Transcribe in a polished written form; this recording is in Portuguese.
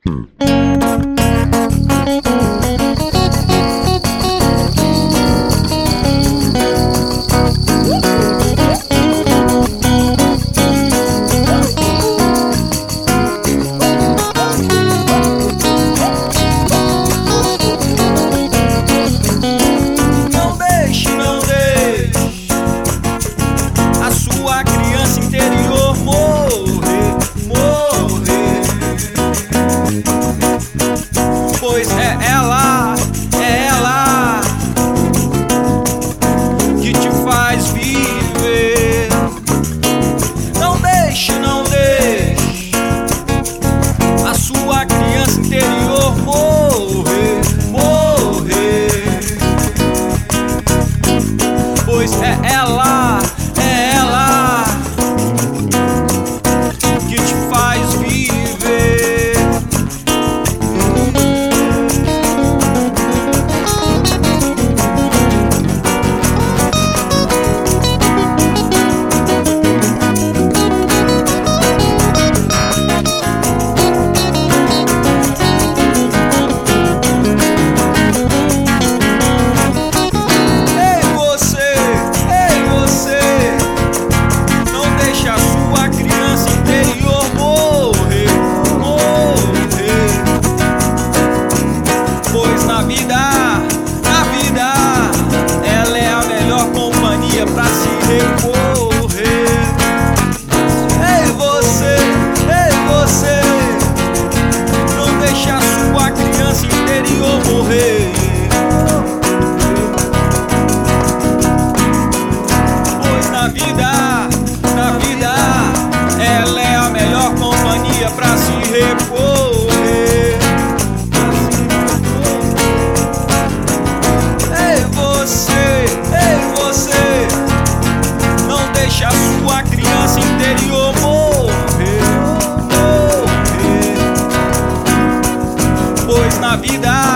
Pois é ela que te faz viver. Não deixe a sua criança interior morrer. Pois é ela que te faz viver. Na vida, ela é a melhor companhia pra se recorrer. Ei você, não deixe a sua criança interior morrer. Pois na vida, ela é a melhor companhia pra se recorrer. Não deixe a sua criança interior morrer. Pois na vida